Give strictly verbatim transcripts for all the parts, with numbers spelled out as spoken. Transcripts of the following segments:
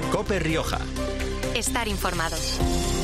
COPE Rioja. Estar informados.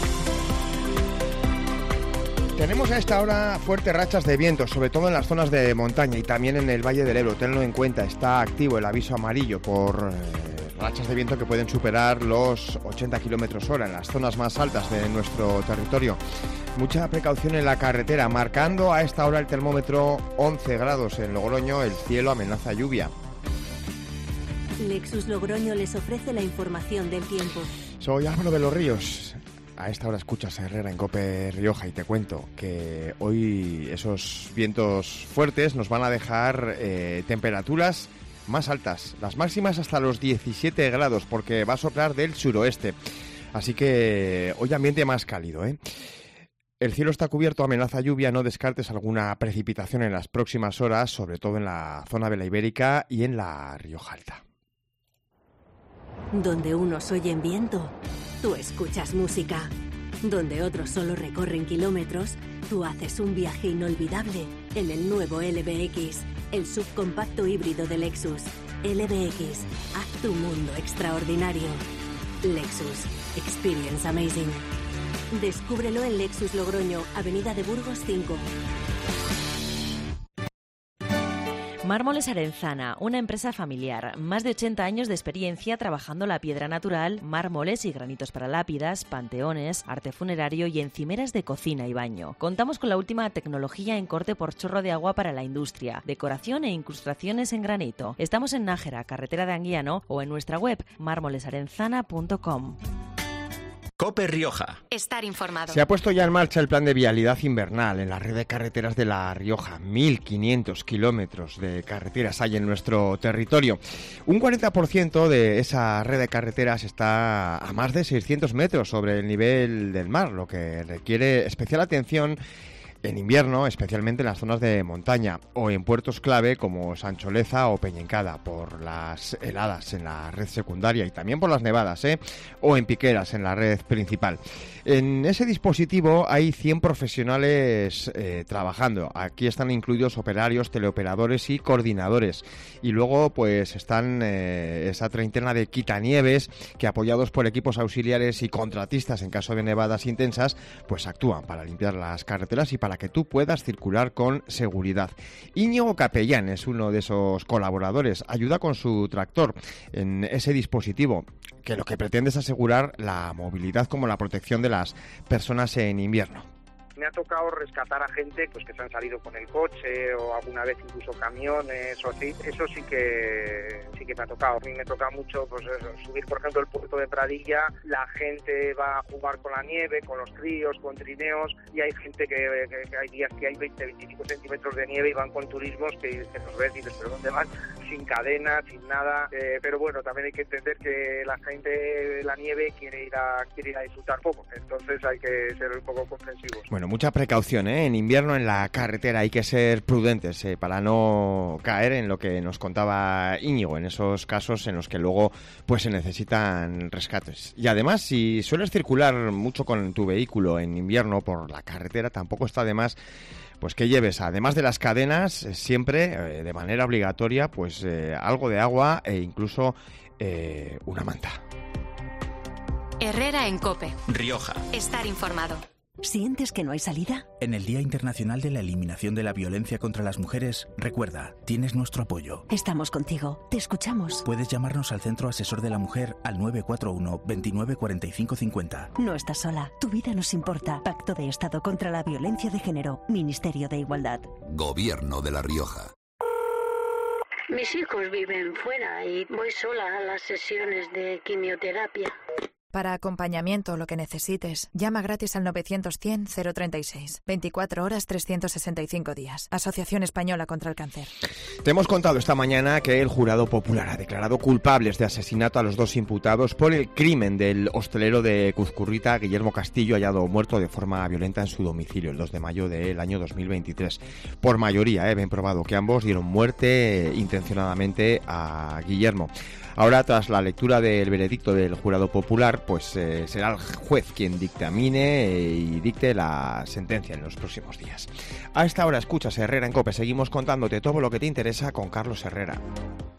Tenemos a esta hora fuertes rachas de viento, sobre todo en las zonas de montaña y también en el Valle del Ebro. Tenlo en cuenta, está activo el aviso amarillo por eh, rachas de viento que pueden superar los ochenta kilómetros hora en las zonas más altas de nuestro territorio. Mucha precaución en la carretera, marcando a esta hora el termómetro once grados en Logroño, el cielo amenaza lluvia. Lexus Logroño les ofrece la información del tiempo. Soy Álvaro de los Ríos. A esta hora escuchas a Herrera en COPE Rioja y te cuento que hoy esos vientos fuertes nos van a dejar eh, temperaturas más altas, las máximas hasta los diecisiete grados, porque va a soplar del suroeste. Así que hoy ambiente más cálido, ¿eh? El cielo está cubierto, amenaza lluvia, no descartes alguna precipitación en las próximas horas, sobre todo en la zona de la Ibérica y en la Rioja Alta. Donde unos oyen viento, tú escuchas música. Donde otros solo recorren kilómetros, tú haces un viaje inolvidable en el nuevo L B X, el subcompacto híbrido de Lexus. L B X, haz tu mundo extraordinario. Lexus, experience amazing. Descúbrelo en Lexus Logroño, Avenida de Burgos cinco. Mármoles Arenzana, una empresa familiar, más de ochenta años de experiencia trabajando la piedra natural, mármoles y granitos para lápidas, panteones, arte funerario y encimeras de cocina y baño. Contamos con la última tecnología en corte por chorro de agua para la industria, decoración e incrustaciones en granito. Estamos en Nájera, carretera de Anguiano, o en nuestra web mármoles arenzana punto com. COPE Rioja. Estar informado. Se ha puesto ya en marcha el plan de vialidad invernal en la red de carreteras de La Rioja. mil quinientos kilómetros de carreteras hay en nuestro territorio. Un cuarenta por ciento de esa red de carreteras está a más de seiscientos metros sobre el nivel del mar, lo que requiere especial atención en invierno, especialmente en las zonas de montaña o en puertos clave como Sancholeza o Peñencada, por las heladas en la red secundaria y también por las nevadas, ¿eh? o en piqueras en la red principal. En ese dispositivo hay cien profesionales eh, trabajando. Aquí están incluidos operarios, teleoperadores y coordinadores. Y luego pues están eh, esa treintena de quitanieves que, apoyados por equipos auxiliares y contratistas en caso de nevadas intensas, pues actúan para limpiar las carreteras y para que tú puedas circular con seguridad. Íñigo Capellán es uno de esos colaboradores. Ayuda con su tractor en ese dispositivo, que lo que pretende es asegurar la movilidad como la protección de las personas en invierno. Me ha tocado rescatar a gente pues que se han salido con el coche o alguna vez incluso camiones o así. Eso sí que sí que me ha tocado. A mí me toca mucho pues eso, subir, por ejemplo, el puerto de Pradilla. La gente va a jugar con la nieve, con los críos, con trineos, y hay gente que, que, que hay días que hay veinte, veinticinco centímetros de nieve y van con turismos que, que los ves y dices, ¿pero dónde van? Sin cadena, sin nada. Eh, pero bueno, también hay que entender que la gente de la nieve quiere ir a quiere ir a disfrutar poco. Entonces hay que ser un poco comprensivos. Bueno, mucha precaución, ¿eh? En invierno en la carretera hay que ser prudentes ¿eh? para no caer en lo que nos contaba Íñigo, en esos casos en los que luego pues se necesitan rescates. Y además, si sueles circular mucho con tu vehículo en invierno por la carretera, tampoco está de más pues que lleves, además de las cadenas, eh, siempre eh, de manera obligatoria, pues eh, algo de agua e incluso eh, una manta. Herrera en COPE. Rioja. Estar informado. ¿Sientes que no hay salida? En el Día Internacional de la Eliminación de la Violencia contra las Mujeres, recuerda, tienes nuestro apoyo. Estamos contigo. Te escuchamos. Puedes llamarnos al Centro Asesor de la Mujer al nueve cuatro uno, veintinueve cuarenta y cinco cincuenta. No estás sola. Tu vida nos importa. Pacto de Estado contra la Violencia de Género. Ministerio de Igualdad. Gobierno de La Rioja. Mis hijos viven fuera y voy sola a las sesiones de quimioterapia. Para acompañamiento, lo que necesites, llama gratis al novecientos cien cero treinta y seis. veinticuatro horas, trescientos sesenta y cinco días. Asociación Española contra el Cáncer. Te hemos contado esta mañana que el jurado popular ha declarado culpables de asesinato a los dos imputados por el crimen del hostelero de Cuzcurrita, Guillermo Castillo, hallado muerto de forma violenta en su domicilio el dos de mayo del año dos mil veintitrés. Por mayoría, eh, bien probado que ambos dieron muerte eh, intencionadamente a Guillermo. Ahora, tras la lectura del veredicto del jurado popular, pues eh, será el juez quien dictamine eh, y dicte la sentencia en los próximos días. A esta hora escuchas Herrera en COPE. Seguimos contándote todo lo que te interesa con Carlos Herrera.